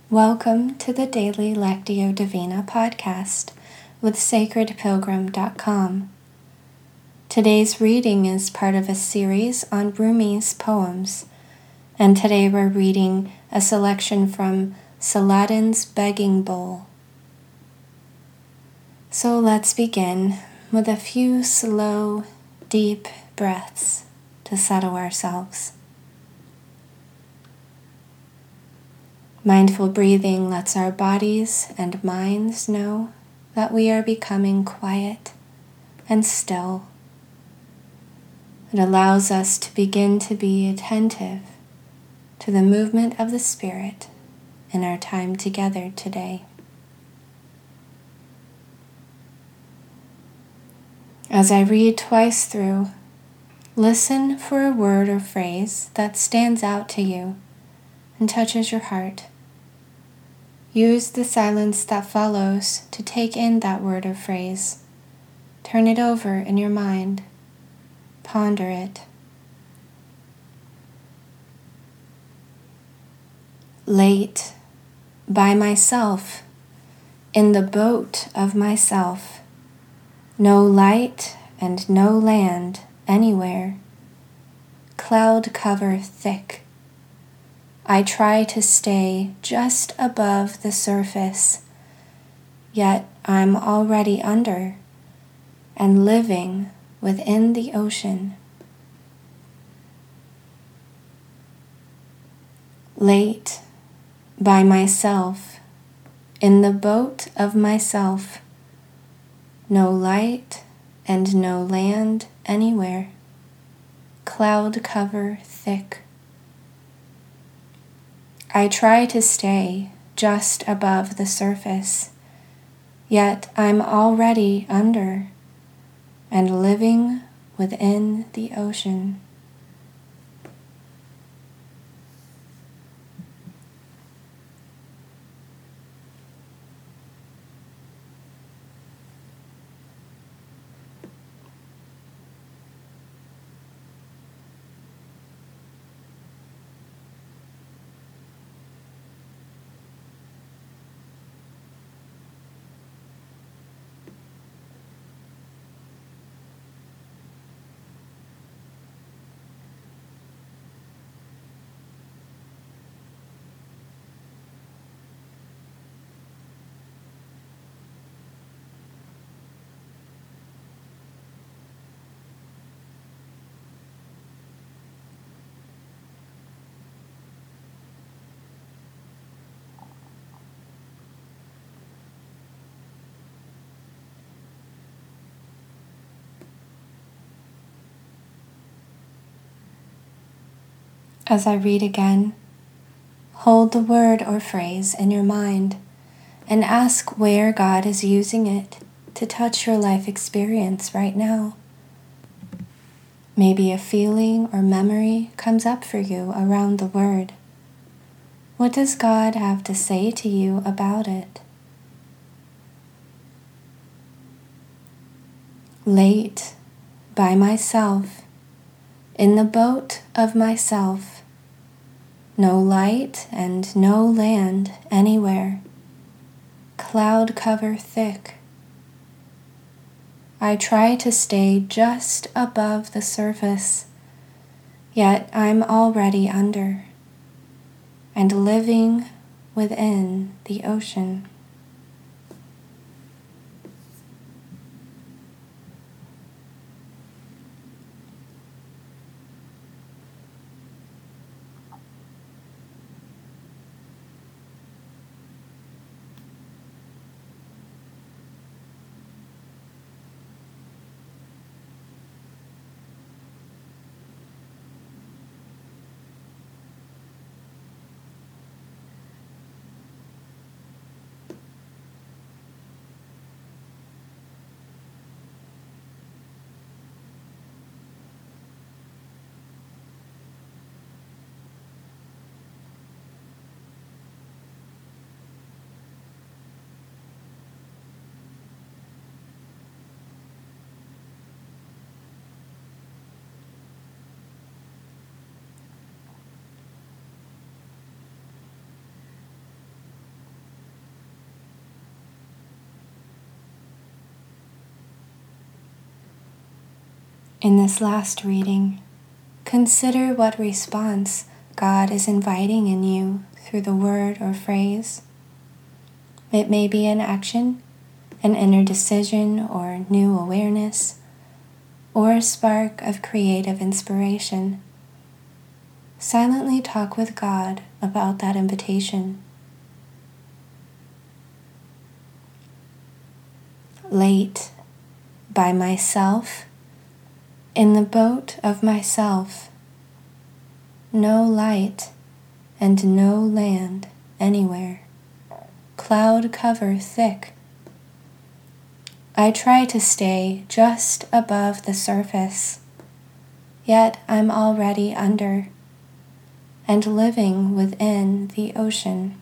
Welcome to the Daily Lectio Divina podcast with sacredpilgrim.com. Today's reading is part of a series on Rumi's poems, and today we're reading a selection from Saladin's Begging Bowl. So let's begin with a few slow, deep breaths to settle ourselves. Mindful breathing lets our bodies and minds know that we are becoming quiet and still. It allows us to begin to be attentive to the movement of the Spirit in our time together today. As I read twice through, listen for a word or phrase that stands out to you and touches your heart. Use the silence that follows to take in that word or phrase. Turn it over in your mind. Ponder it. Late, by myself, in the boat of myself, no light and no land anywhere, cloud cover thick. I try to stay just above the surface, yet I'm already under and living within the ocean. Late, by myself, in the boat of myself, no light and no land anywhere, cloud cover thick. I try to stay just above the surface, yet I'm already under and living within the ocean. As I read again, hold the word or phrase in your mind and ask where God is using it to touch your life experience right now. Maybe a feeling or memory comes up for you around the word. What does God have to say to you about it? Late, by myself, in the boat of myself, no light and no land anywhere, cloud cover thick. I try to stay just above the surface, yet I'm already under and living within the ocean. In this last reading, consider what response God is inviting in you through the word or phrase. It may be an action, an inner decision or new awareness, or a spark of creative inspiration. Silently talk with God about that invitation. Late, by myself, in the boat of myself, no light and no land anywhere, cloud cover thick. I try to stay just above the surface, yet I'm already under and living within the ocean.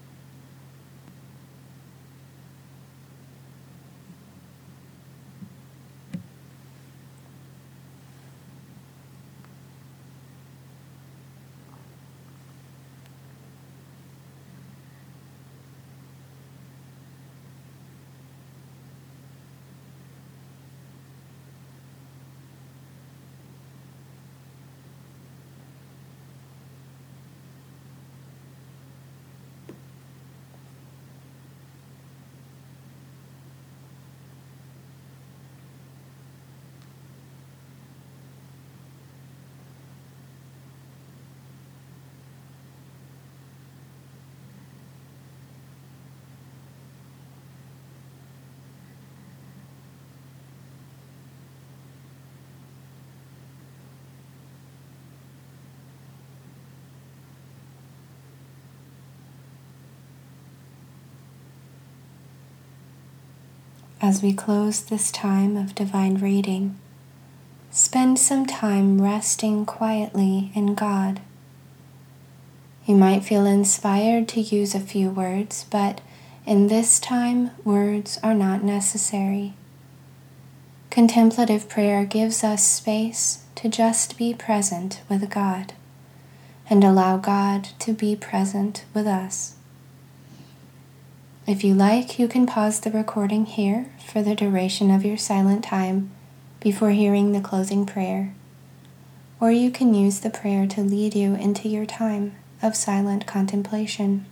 As we close this time of divine reading, spend some time resting quietly in God. You might feel inspired to use a few words, but in this time, words are not necessary. Contemplative prayer gives us space to just be present with God and allow God to be present with us. If you like, you can pause the recording here for the duration of your silent time before hearing the closing prayer, or you can use the prayer to lead you into your time of silent contemplation.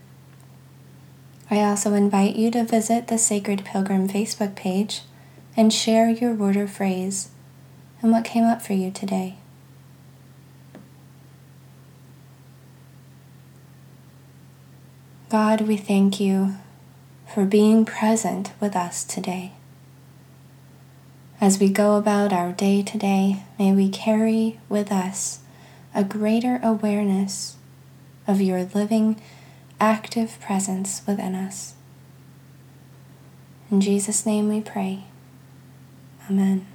I also invite you to visit the Sacred Pilgrim Facebook page and share your word or phrase and what came up for you today. God, we thank you for being present with us today. As we go about our day today, may we carry with us a greater awareness of your living, active presence within us. In Jesus' name we pray. Amen.